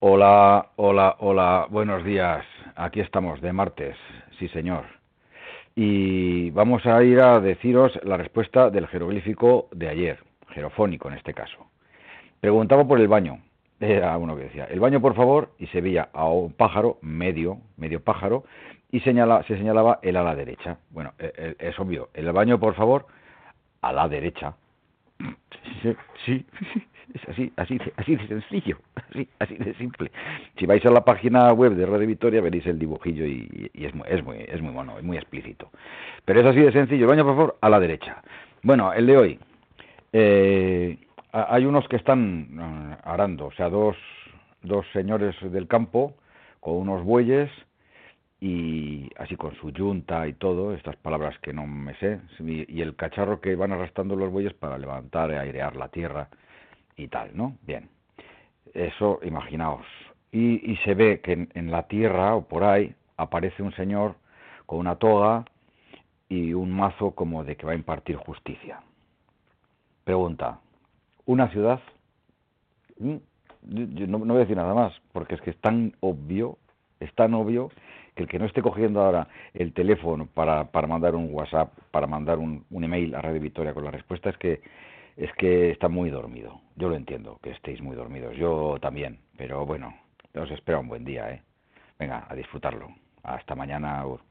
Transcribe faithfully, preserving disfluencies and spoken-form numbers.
Hola, hola, hola, buenos días. Aquí estamos, de martes, sí señor. Y vamos a ir a deciros la respuesta del jeroglífico de ayer, jerofónico en este caso. Preguntaba por el baño. Era uno que decía, el baño por favor, y se veía a un pájaro, medio, medio pájaro, y señala, se señalaba el a la derecha. Bueno, eh, eh, es obvio, el baño por favor, a la derecha. Sí, sí, es así, así, así de sencillo, así, así de simple. Si vais a la página web de Radio Victoria veréis el dibujillo y, y es, muy, es, muy, es muy mono, es muy explícito. Pero es así de sencillo. Baño, por favor, a la derecha. Bueno, el de hoy. Eh, hay unos que están uh, arando, o sea, dos, dos señores del campo con unos bueyes y así con su yunta y todo, estas palabras que no me sé, y el cacharro que van arrastrando los bueyes para levantar y airear la tierra y tal, ¿no? Bien, eso imaginaos. Y, y se ve que en, en la tierra o por ahí aparece un señor con una toga y un mazo como de que va a impartir justicia. Pregunta, ¿una ciudad? ¿Mm? Yo, yo no, no voy a decir nada más, porque es que es tan obvio, es tan obvio, que el que no esté cogiendo ahora el teléfono para, para mandar un WhatsApp, para mandar un, un email a Radio Victoria con la respuesta, es que, es que está muy dormido. Yo lo entiendo, que estéis muy dormidos. Yo también, pero bueno, os espero un buen día, ¿eh? Venga, a disfrutarlo. Hasta mañana.